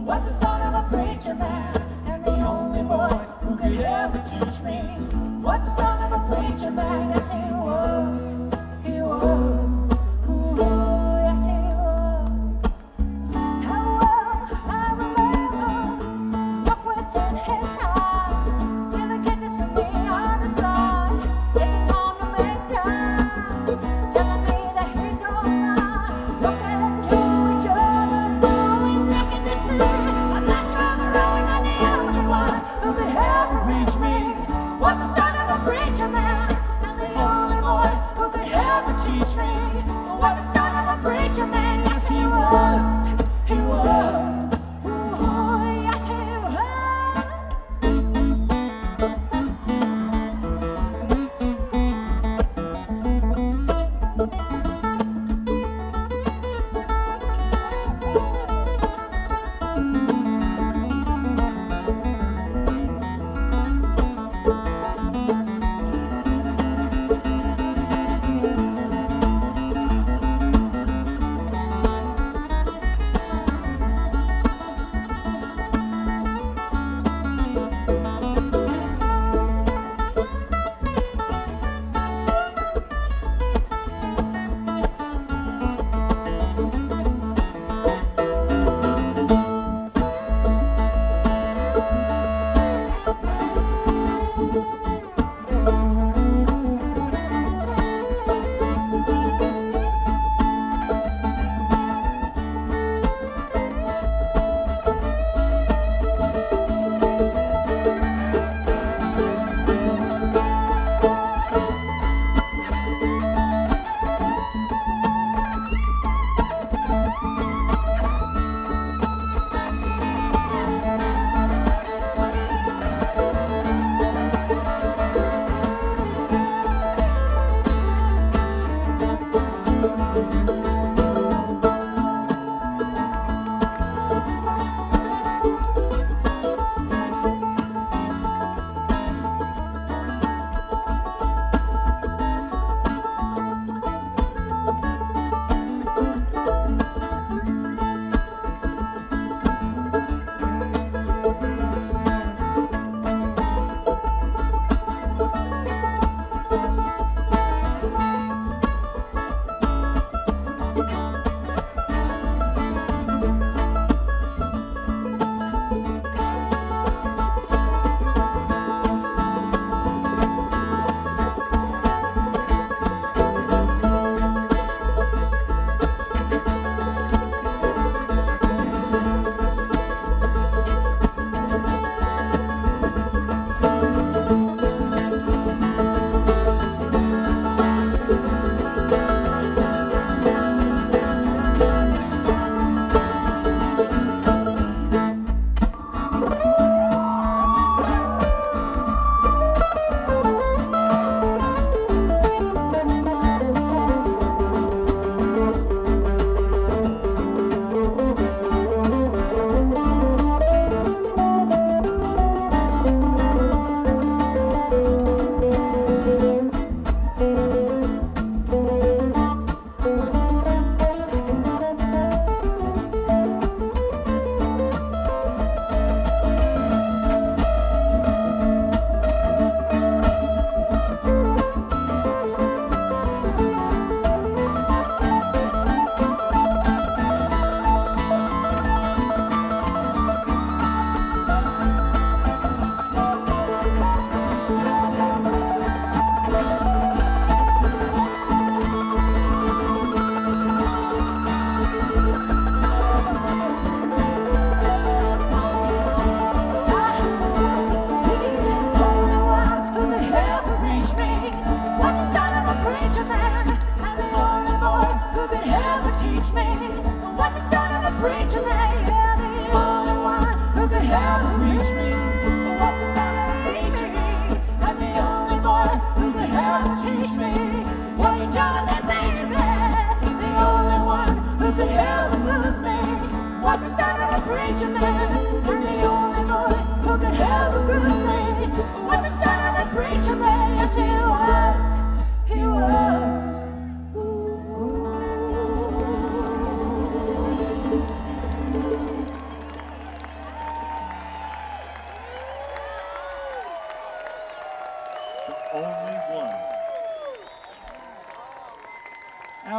was the son of a preacher man, and the only boy who could ever teach me was the son of a preacher man. Yes, he was. He was. Ooh, yes, he was. How well I remember what was in his eyes, stealing kisses from me on the side, taking on to make time, telling me that he's all mine. Looking into each other's blowing, making this scene. I'm not stronger, growing, and the only one who could ever reach me was the son of a preacher man, and the only boy who could ever teach me was the son of a preacher man. Yes, he was. He was. Ooh, yes, he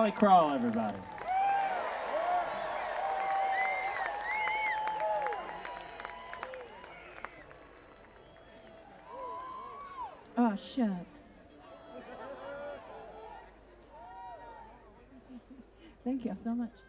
Sally Crawl, everybody. Oh, shucks. Thank you so much.